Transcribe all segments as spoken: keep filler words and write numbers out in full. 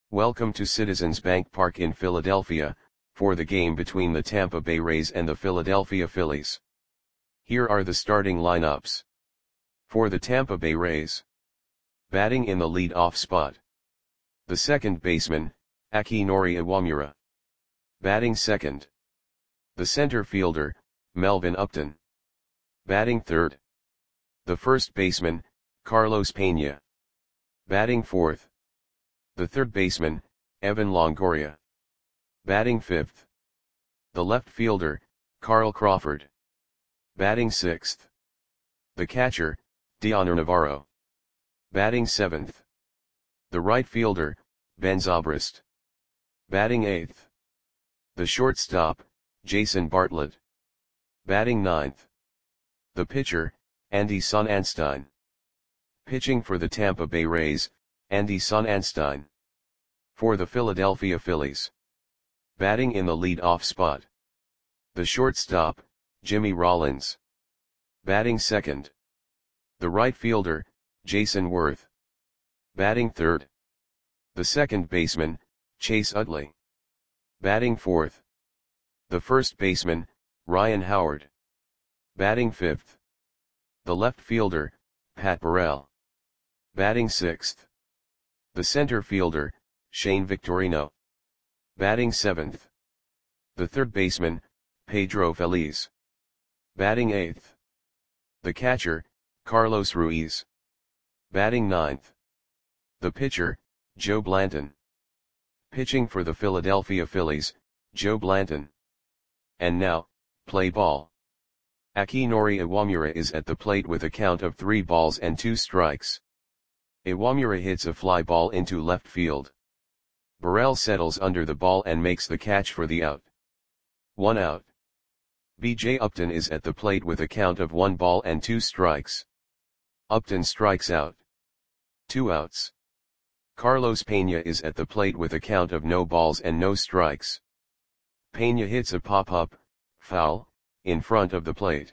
Welcome to Citizens Bank Park in Philadelphia, for the game between the Tampa Bay Rays and the Philadelphia Phillies. Here are the starting lineups. For the Tampa Bay Rays. Batting in the lead-off spot. The second baseman, Akinori Iwamura. Batting second. The center fielder, Melvin Upton. Batting third. The first baseman, Carlos Pena. Batting fourth. The third baseman, Evan Longoria. Batting fifth. The left fielder, Carl Crawford. Batting sixth. The catcher, Dioner Navarro. Batting seventh. The right fielder, Ben Zobrist. Batting eighth. The shortstop, Jason Bartlett. Batting ninth. The pitcher, Andy Sonnanstine. Pitching for the Tampa Bay Rays, Andy Sonnanstine. For the Philadelphia Phillies. Batting in the lead-off spot. The shortstop, Jimmy Rollins. Batting second. The right fielder, Jason Worth. Batting third. The second baseman, Chase Utley. Batting fourth. The first baseman, Ryan Howard. Batting fifth. The left fielder, Pat Burrell. Batting sixth. The center fielder, Shane Victorino. Batting seventh. The third baseman, Pedro Feliz. Batting eighth. The catcher, Carlos Ruiz. Batting ninth. The pitcher, Joe Blanton. Pitching for the Philadelphia Phillies, Joe Blanton. And now, play ball. Akinori Iwamura is at the plate with a count of three balls and two strikes. Iwamura hits a fly ball into left field. Burrell settles under the ball and makes the catch for the out. One out. B J Upton is at the plate with a count of one ball and two strikes. Upton strikes out. Two outs. Carlos Pena is at the plate with a count of no balls and no strikes. Pena hits a pop-up, foul, in front of the plate.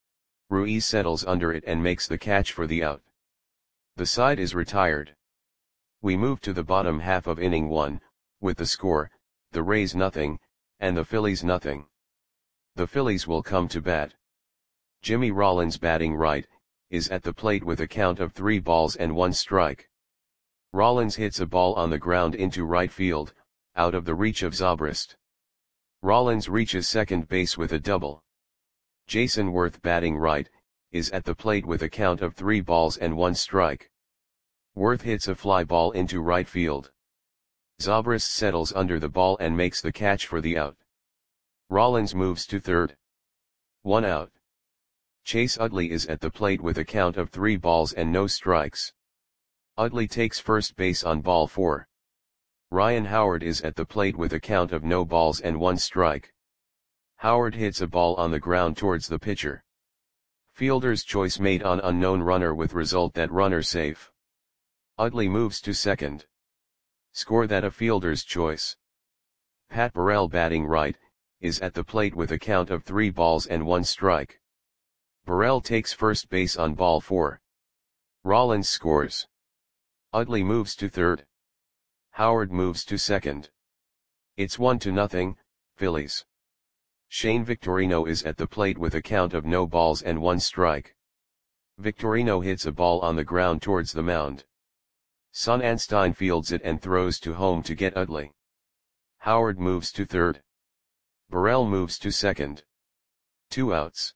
Ruiz settles under it and makes the catch for the out. The side is retired. We move to the bottom half of inning one, with the score, the Rays nothing, and the Phillies nothing. The Phillies will come to bat. Jimmy Rollins batting right, is at the plate with a count of three balls and one strike. Rollins hits a ball on the ground into right field, out of the reach of Zobrist. Rollins reaches second base with a double. Jason Worth batting right, is at the plate with a count of three balls and one strike. Worth hits a fly ball into right field. Zobrist settles under the ball and makes the catch for the out. Rollins moves to third. One out. Chase Utley is at the plate with a count of three balls and no strikes. Utley takes first base on ball four. Ryan Howard is at the plate with a count of no balls and one strike. Howard hits a ball on the ground towards the pitcher. Fielder's choice made on unknown runner with result that runner safe. Utley moves to second. Score that a fielder's choice. Pat Burrell batting right, is at the plate with a count of three balls and one strike. Burrell takes first base on ball four. Rollins scores. Utley moves to third. Howard moves to second. It's one to nothing, Phillies. Shane Victorino is at the plate with a count of no balls and one strike. Victorino hits a ball on the ground towards the mound. Sonnanstine fields it and throws to home to get Utley. Howard moves to third. Burrell moves to second. Two outs.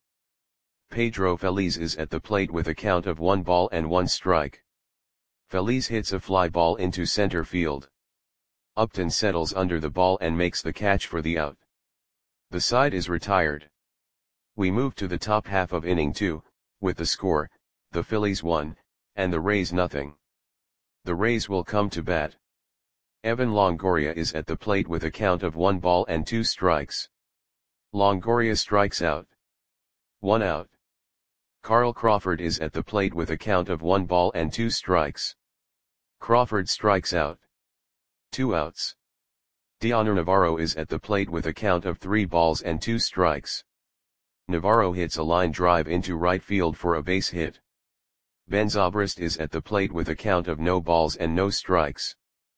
Pedro Feliz is at the plate with a count of one ball and one strike. Feliz hits a fly ball into center field. Upton settles under the ball and makes the catch for the out. The side is retired. We move to the top half of inning two, with the score, the Phillies one, and the Rays nothing. The Rays will come to bat. Evan Longoria is at the plate with a count of one ball and two strikes. Longoria strikes out. One out. Carl Crawford is at the plate with a count of one ball and two strikes. Crawford strikes out. Two outs. Dioner Navarro is at the plate with a count of three balls and two strikes. Navarro hits a line drive into right field for a base hit. Ben Zobrist is at the plate with a count of no balls and no strikes.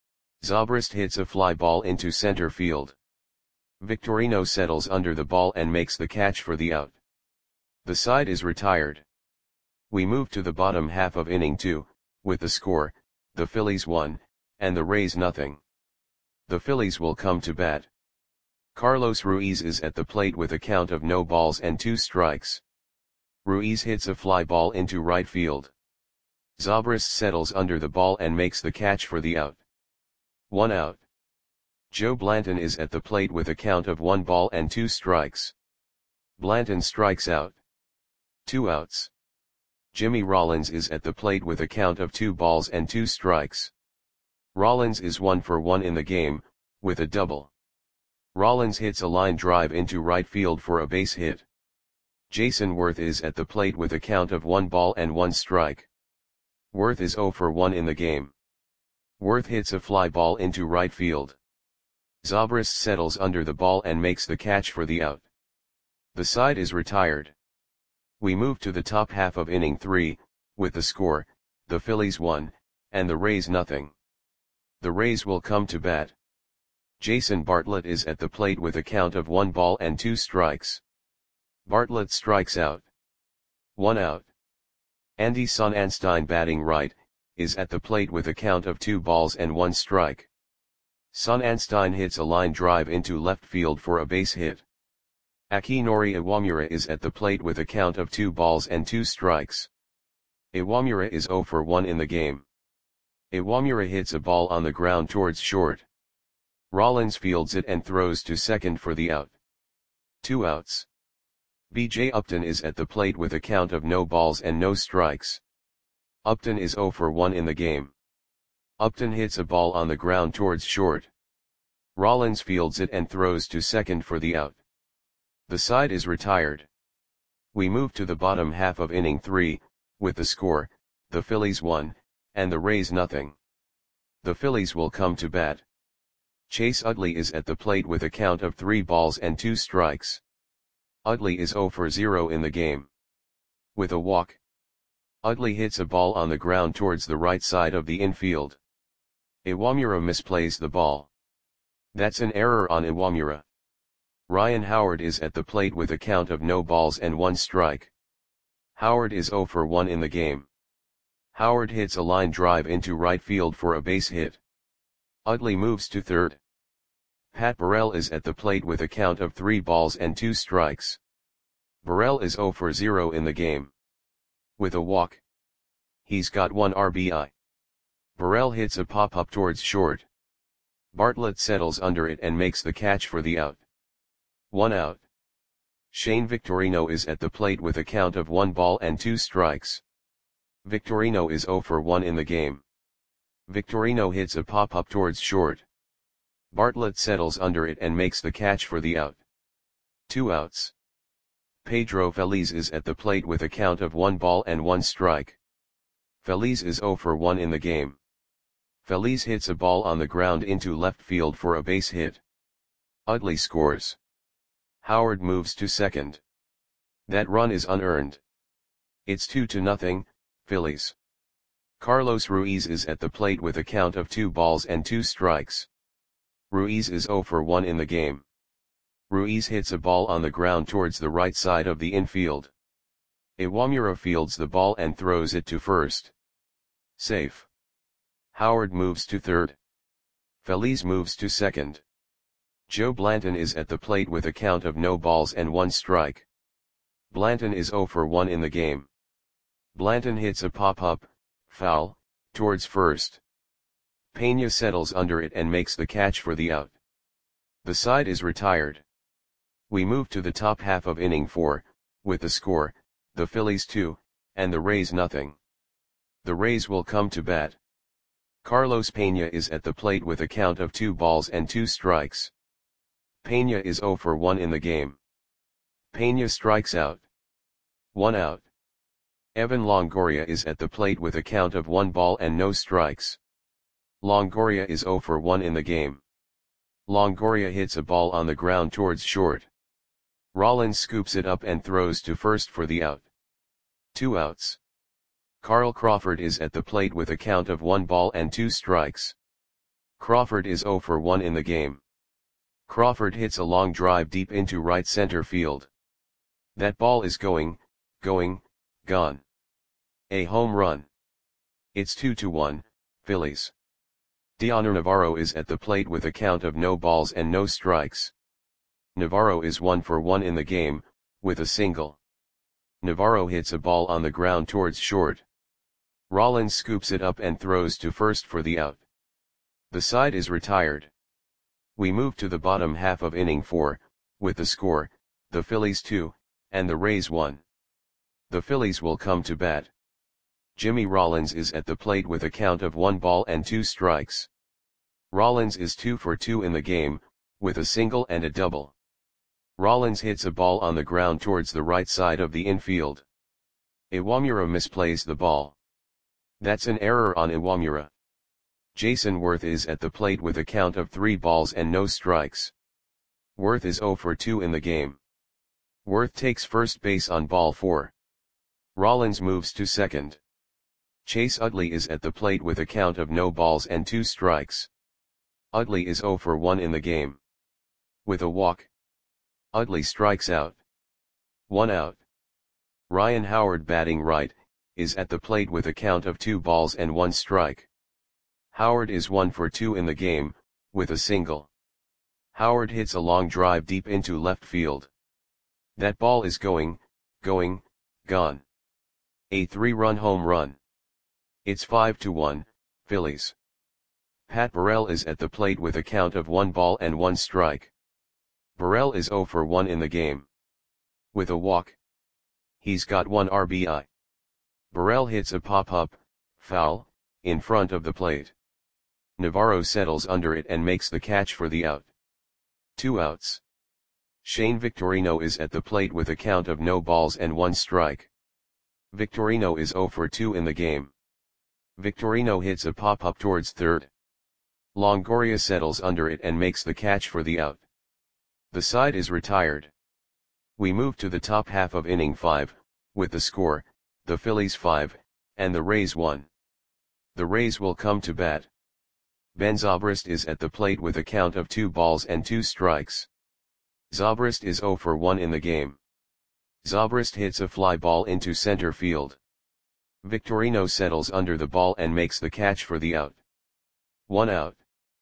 Zobrist hits a fly ball into center field. Victorino settles under the ball and makes the catch for the out. The side is retired. We move to the bottom half of inning two, with the score, the Phillies one, and the Rays nothing. The Phillies will come to bat. Carlos Ruiz is at the plate with a count of no balls and two strikes. Ruiz hits a fly ball into right field. Zobrist settles under the ball and makes the catch for the out. One out. Joe Blanton is at the plate with a count of one ball and two strikes. Blanton strikes out. Two outs. Jimmy Rollins is at the plate with a count of two balls and two strikes. Rollins is one for one in the game, with a double. Rollins hits a line drive into right field for a base hit. Jason Worth is at the plate with a count of one ball and one strike. Worth is zero for one in the game. Worth hits a fly ball into right field. Zobrist settles under the ball and makes the catch for the out. The side is retired. We move to the top half of inning three, with the score, the Phillies one, and the Rays nothing. The Rays will come to bat. Jason Bartlett is at the plate with a count of one ball and two strikes. Bartlett strikes out. One out. Andy Sonnanstine, batting right, is at the plate with a count of two balls and one strike. Sonnanstine hits a line drive into left field for a base hit. Akinori Iwamura is at the plate with a count of two balls and two strikes. Iwamura is zero for one in the game. Iwamura hits a ball on the ground towards short. Rollins fields it and throws to second for the out. Two outs. B J Upton is at the plate with a count of no balls and no strikes. Upton is zero for one in the game. Upton hits a ball on the ground towards short. Rollins fields it and throws to second for the out. The side is retired. We move to the bottom half of inning three, with the score, the Phillies one, and the Rays nothing. The Phillies will come to bat. Chase Utley is at the plate with a count of three balls and two strikes. Utley is zero for zero in the game. With a walk. Utley hits a ball on the ground towards the right side of the infield. Iwamura misplays the ball. That's an error on Iwamura. Ryan Howard is at the plate with a count of no balls and one strike. Howard is zero for one in the game. Howard hits a line drive into right field for a base hit. Utley moves to third. Pat Burrell is at the plate with a count of three balls and two strikes. Burrell is zero for zero in the game. With a walk. He's got one R B I. Burrell hits a pop-up towards short. Bartlett settles under it and makes the catch for the out. One out. Shane Victorino is at the plate with a count of one ball and two strikes. Victorino is zero for one in the game. Victorino hits a pop-up towards short. Bartlett settles under it and makes the catch for the out. Two outs. Pedro Feliz is at the plate with a count of one ball and one strike. Feliz is zero for one in the game. Feliz hits a ball on the ground into left field for a base hit. Utley scores. Howard moves to second. That run is unearned. It's two to nothing, Phillies. Carlos Ruiz is at the plate with a count of two balls and two strikes. Ruiz is zero for one in the game. Ruiz hits a ball on the ground towards the right side of the infield. Iwamura fields the ball and throws it to first. Safe. Howard moves to third. Feliz moves to second. Joe Blanton is at the plate with a count of no balls and one strike. Blanton is zero for one in the game. Blanton hits a pop-up, foul, towards first. Pena settles under it and makes the catch for the out. The side is retired. We move to the top half of inning four, with the score, the Phillies two, and the Rays nothing. The Rays will come to bat. Carlos Pena is at the plate with a count of two balls and two strikes. Pena is zero for one in the game. Pena strikes out. One out. Evan Longoria is at the plate with a count of one ball and no strikes. Longoria is zero for one in the game. Longoria hits a ball on the ground towards short. Rollins scoops it up and throws to first for the out. Two outs. Carl Crawford is at the plate with a count of one ball and two strikes. Crawford is zero for one in the game. Crawford hits a long drive deep into right center field. That ball is going, going, gone. A home run. It's two to one, Phillies. Dioner Navarro is at the plate with a count of no balls and no strikes. Navarro is one for one in the game, with a single. Navarro hits a ball on the ground towards short. Rollins scoops it up and throws to first for the out. The side is retired. We move to the bottom half of inning four, with the score, the Phillies two, and the Rays one. The Phillies will come to bat. Jimmy Rollins is at the plate with a count of one ball and two strikes. Rollins is two for two in the game, with a single and a double. Rollins hits a ball on the ground towards the right side of the infield. Iwamura misplays the ball. That's an error on Iwamura. Jason Worth is at the plate with a count of three balls and no strikes. Worth is zero for two in the game. Worth takes first base on ball four. Rollins moves to second. Chase Utley is at the plate with a count of no balls and two strikes. Utley is zero for one in the game. With a walk, Utley strikes out. One out. Ryan Howard, batting right, is at the plate with a count of two balls and one strike. Howard is one for two in the game, with a single. Howard hits a long drive deep into left field. That ball is going, going, gone. A three-run home run. It's five to one, Phillies. Pat Burrell is at the plate with a count of one ball and one strike. Burrell is zero for one in the game. With a walk, he's got one R B I. Burrell hits a pop-up, foul, in front of the plate. Navarro settles under it and makes the catch for the out. Two outs. Shane Victorino is at the plate with a count of no balls and one strike. Victorino is zero for two in the game. Victorino hits a pop-up towards third. Longoria settles under it and makes the catch for the out. The side is retired. We move to the top half of inning five, with the score, the Phillies five, and the Rays one. The Rays will come to bat. Ben Zobrist is at the plate with a count of two balls and two strikes. Zobrist is zero for one in the game. Zobrist hits a fly ball into center field. Victorino settles under the ball and makes the catch for the out. One out.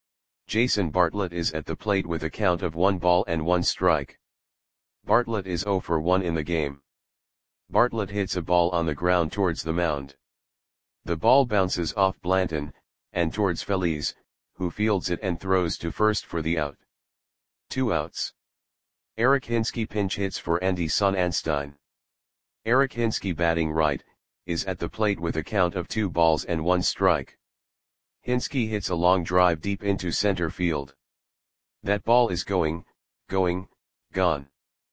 Jason Bartlett is at the plate with a count of one ball and one strike. Bartlett is zero for one in the game. Bartlett hits a ball on the ground towards the mound. The ball bounces off Blanton, and towards Feliz, who fields it and throws to first for the out. Two outs. Eric Hinske pinch hits for Andy Sonnanstine. Eric Hinske, batting right, is at the plate with a count of two balls and one strike. Hinske hits a long drive deep into center field. That ball is going, going, gone.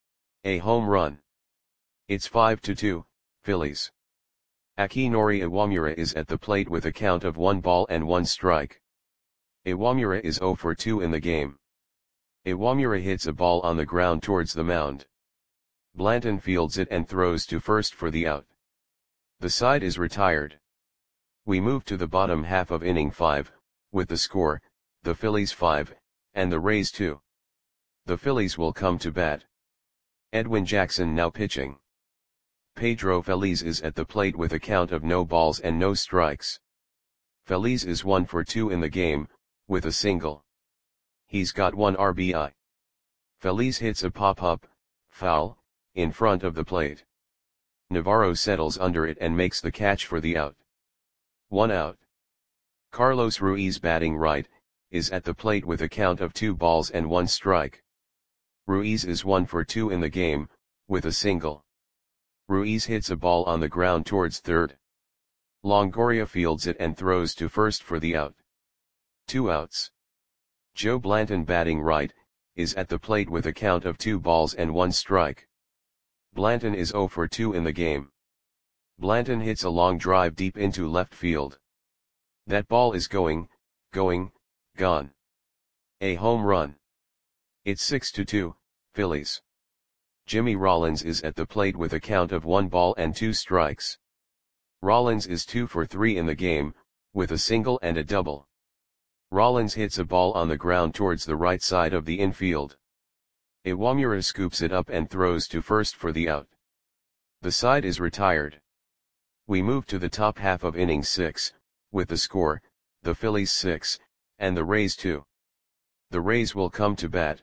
A home run. It's five to two, Phillies. Akinori Iwamura is at the plate with a count of one ball and one strike. Iwamura is zero for two in the game. Iwamura hits a ball on the ground towards the mound. Blanton fields it and throws to first for the out. The side is retired. We move to the bottom half of inning five, with the score, the Phillies five, and the Rays two. The Phillies will come to bat. Edwin Jackson now pitching. Pedro Feliz is at the plate with a count of no balls and no strikes. Feliz is one for two in the game, with a single. He's got one R B I. Feliz hits a pop-up, foul, in front of the plate. Navarro settles under it and makes the catch for the out. One out. Carlos Ruiz, batting right, is at the plate with a count of two balls and one strike. Ruiz is one for two in the game, with a single. Ruiz hits a ball on the ground towards third. Longoria fields it and throws to first for the out. Two outs. Joe Blanton, batting right, is at the plate with a count of two balls and one strike. Blanton is zero for two in the game. Blanton hits a long drive deep into left field. That ball is going, going, gone. A home run. It's six to two, Phillies. Jimmy Rollins is at the plate with a count of one ball and two strikes. Rollins is two for three in the game, with a single and a double. Rollins hits a ball on the ground towards the right side of the infield. Iwamura scoops it up and throws to first for the out. The side is retired. We move to the top half of inning six, with the score, the Phillies six, and the Rays two. The Rays will come to bat.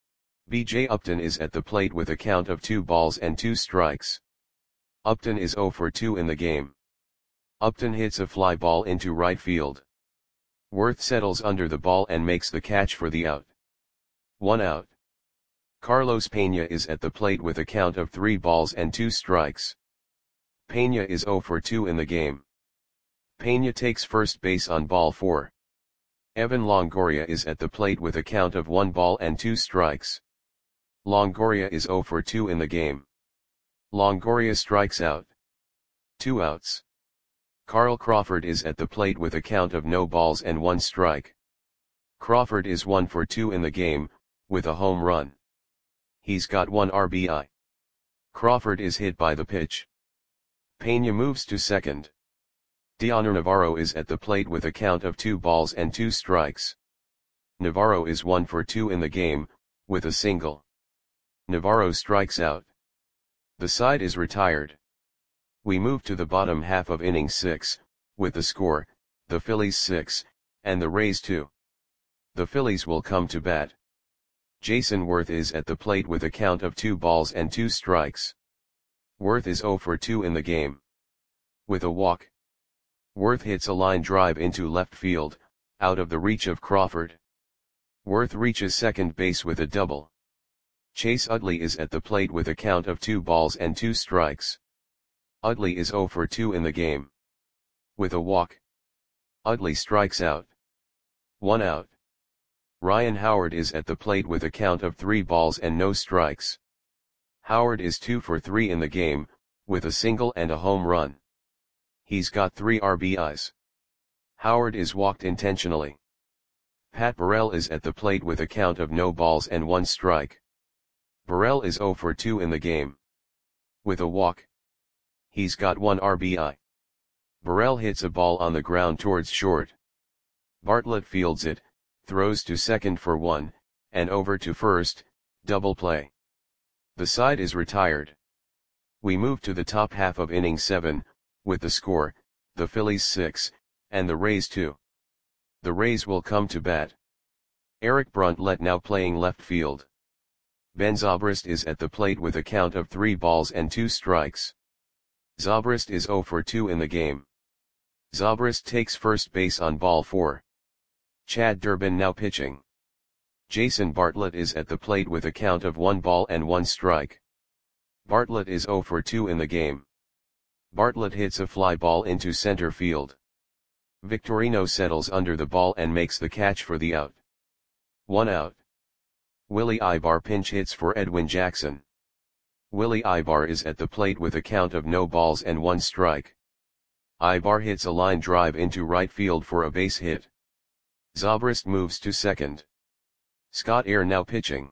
B J Upton is at the plate with a count of two balls and two strikes. Upton is zero for two in the game. Upton hits a fly ball into right field. Worth settles under the ball and makes the catch for the out. One out. Carlos Pena is at the plate with a count of three balls and two strikes. Pena is zero for two in the game. Pena takes first base on ball four. Evan Longoria is at the plate with a count of one ball and two strikes. Longoria is zero for two in the game. Longoria strikes out. Two outs. Carl Crawford is at the plate with a count of no balls and one strike. Crawford is one for two in the game, with a home run. He's got one R B I. Crawford is hit by the pitch. Pena moves to second. Dioner Navarro is at the plate with a count of two balls and two strikes. Navarro is one for two in the game, with a single. Navarro strikes out. The side is retired. We move to the bottom half of inning six, with the score, the Phillies six, and the Rays two. The Phillies will come to bat. Jason Worth is at the plate with a count of two balls and two strikes. Worth is zero for two in the game. With a walk. Worth hits a line drive into left field, out of the reach of Crawford. Worth reaches second base with a double. Chase Utley is at the plate with a count of two balls and two strikes. Utley is zero for two in the game. With a walk. Utley strikes out. One out. Ryan Howard is at the plate with a count of three balls and no strikes. Howard is two for three in the game, with a single and a home run. He's got three R B Is. Howard is walked intentionally. Pat Burrell is at the plate with a count of no balls and one strike. Burrell is zero for two in the game. With a walk. He's got one R B I. Burrell hits a ball on the ground towards short. Bartlett fields it, throws to second for one, and over to first, double play. The side is retired. We move to the top half of inning seven, with the score, the Phillies six, and the Rays two. The Rays will come to bat. Eric Bruntlett now playing left field. Ben Zobrist is at the plate with a count of three balls and two strikes. Zobrist is zero for two in the game. Zobrist takes first base on ball four. Chad Durbin now pitching. Jason Bartlett is at the plate with a count of one ball and one strike. Bartlett is zero for two in the game. Bartlett hits a fly ball into center field. Victorino settles under the ball and makes the catch for the out. One out. Willie Ibar pinch hits for Edwin Jackson. Willie Ibar is at the plate with a count of no balls and one strike. Ibar hits a line drive into right field for a base hit. Zobrist moves to second. Scott Air now pitching.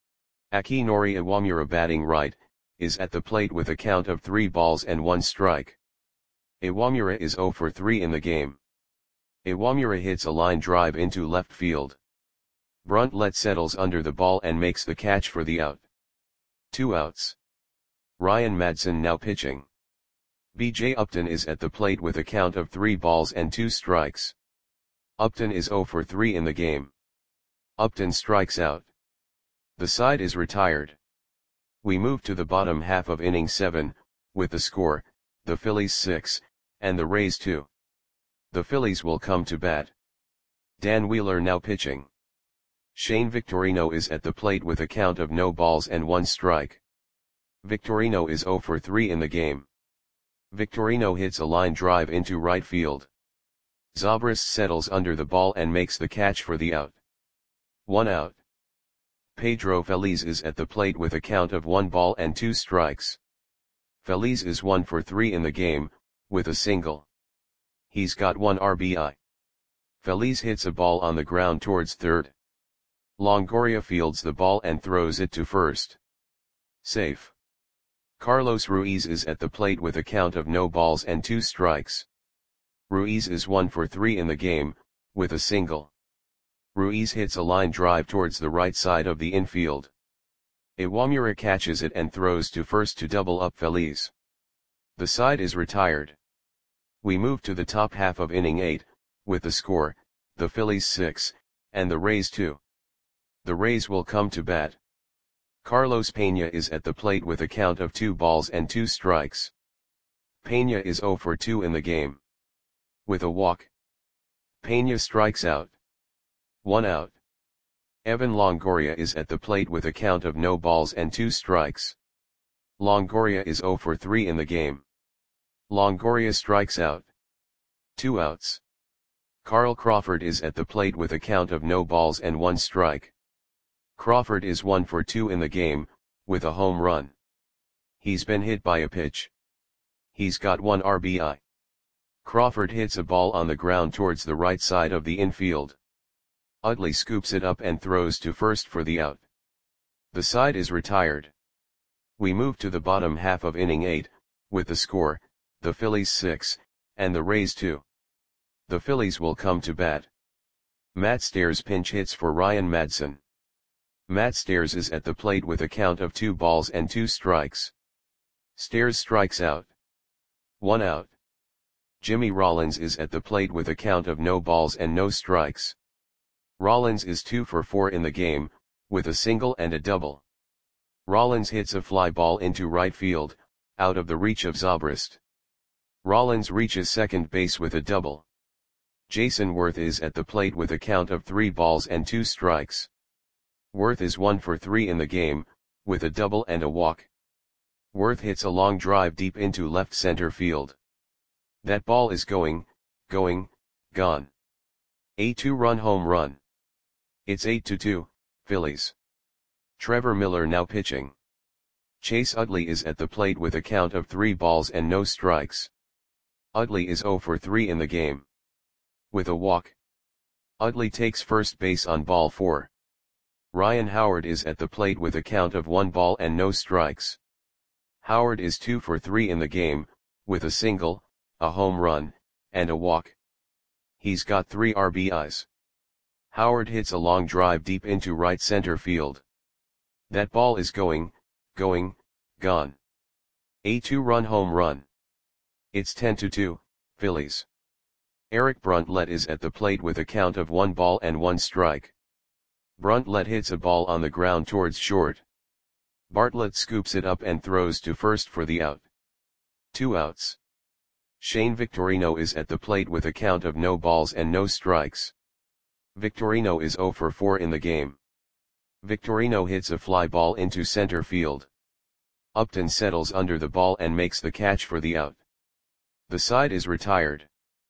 Akinori Iwamura batting right, is at the plate with a count of three balls and one strike. Iwamura is zero for three in the game. Iwamura hits a line drive into left field. Bruntlett settles under the ball and makes the catch for the out. Two outs. Ryan Madson now pitching. B J Upton is at the plate with a count of three balls and two strikes. Upton is zero for three in the game. Upton strikes out. The side is retired. We move to the bottom half of inning seven, with the score, the Phillies six, and the Rays two. The Phillies will come to bat. Dan Wheeler now pitching. Shane Victorino is at the plate with a count of no balls and one strike. Victorino is zero for three in the game. Victorino hits a line drive into right field. Zobrist settles under the ball and makes the catch for the out. One out. Pedro Feliz is at the plate with a count of one ball and two strikes. Feliz is one for three in the game, with a single. He's got one R B I. Feliz hits a ball on the ground towards third. Longoria fields the ball and throws it to first. Safe. Carlos Ruiz is at the plate with a count of no balls and two strikes. Ruiz is one for three in the game, with a single. Ruiz hits a line drive towards the right side of the infield. Iwamura catches it and throws to first to double up Feliz. The side is retired. We move to the top half of inning eight, with the score, the Phillies six, and the Rays two. The Rays will come to bat. Carlos Peña is at the plate with a count of two balls and two strikes. Peña is zero for two in the game. With a walk, Peña strikes out. One out. Evan Longoria is at the plate with a count of no balls and two strikes. Longoria is zero for three in the game. Longoria strikes out. Two outs. Carl Crawford is at the plate with a count of no balls and one strike. Crawford is one for two in the game, with a home run. He's been hit by a pitch. He's got one R B I. Crawford hits a ball on the ground towards the right side of the infield. Utley scoops it up and throws to first for the out. The side is retired. We move to the bottom half of inning eight, with the score, the Phillies six, and the Rays two. The Phillies will come to bat. Matt Stairs pinch hits for Ryan Madson. Matt Stairs is at the plate with a count of two balls and two strikes. Stairs strikes out. One out. Jimmy Rollins is at the plate with a count of no balls and no strikes. Rollins is two for four in the game, with a single and a double. Rollins hits a fly ball into right field, out of the reach of Zobrist. Rollins reaches second base with a double. Jason Worth is at the plate with a count of three balls and two strikes. Worth is one for three in the game, with a double and a walk. Worth hits a long drive deep into left center field. That ball is going, going, gone. A two-run home run. It's eight to two, Phillies. Trevor Miller now pitching. Chase Utley is at the plate with a count of three balls and no strikes. Utley is zero for three in the game. With a walk, Utley takes first base on ball four. Ryan Howard is at the plate with a count of one ball and no strikes. Howard is two for three in the game, with a single, a home run, and a walk. He's got three R B Is. Howard hits a long drive deep into right center field. That ball is going, going, gone. A two-run home run. It's ten to two, Phillies. Eric Bruntlett is at the plate with a count of one ball and one strike. Bruntlett hits a ball on the ground towards short. Bartlett scoops it up and throws to first for the out. Two outs. Shane Victorino is at the plate with a count of no balls and no strikes. Victorino is zero for four in the game. Victorino hits a fly ball into center field. Upton settles under the ball and makes the catch for the out. The side is retired.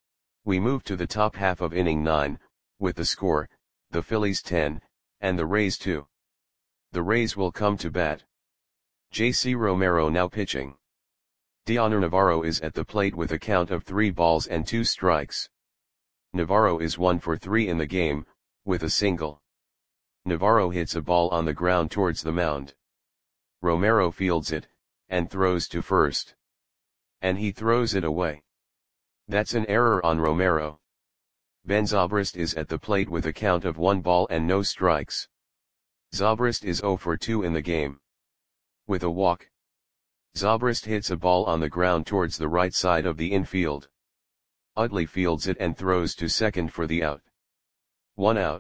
We move to the top half of inning nine, with the score, the Phillies ten, and the Rays two. The Rays will come to bat. J C Romero now pitching. Dioner Navarro is at the plate with a count of three balls and two strikes. Navarro is one for three in the game, with a single. Navarro hits a ball on the ground towards the mound. Romero fields it, and throws to first. And he throws it away. That's an error on Romero. Ben Zobrist is at the plate with a count of one ball and no strikes. Zobrist is zero for two in the game. With a walk, Zobrist hits a ball on the ground towards the right side of the infield. Utley fields it and throws to second for the out. One out.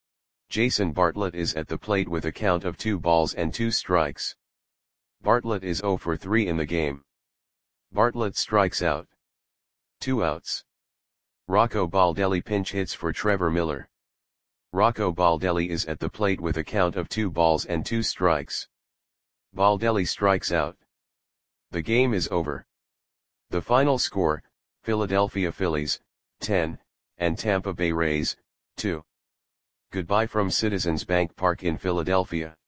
Jason Bartlett is at the plate with a count of two balls and two strikes. Bartlett is zero for three in the game. Bartlett strikes out. Two outs. Rocco Baldelli pinch hits for Trevor Miller. Rocco Baldelli is at the plate with a count of two balls and two strikes. Baldelli strikes out. The game is over. The final score, Philadelphia Phillies, ten, and Tampa Bay Rays, two. Goodbye from Citizens Bank Park in Philadelphia.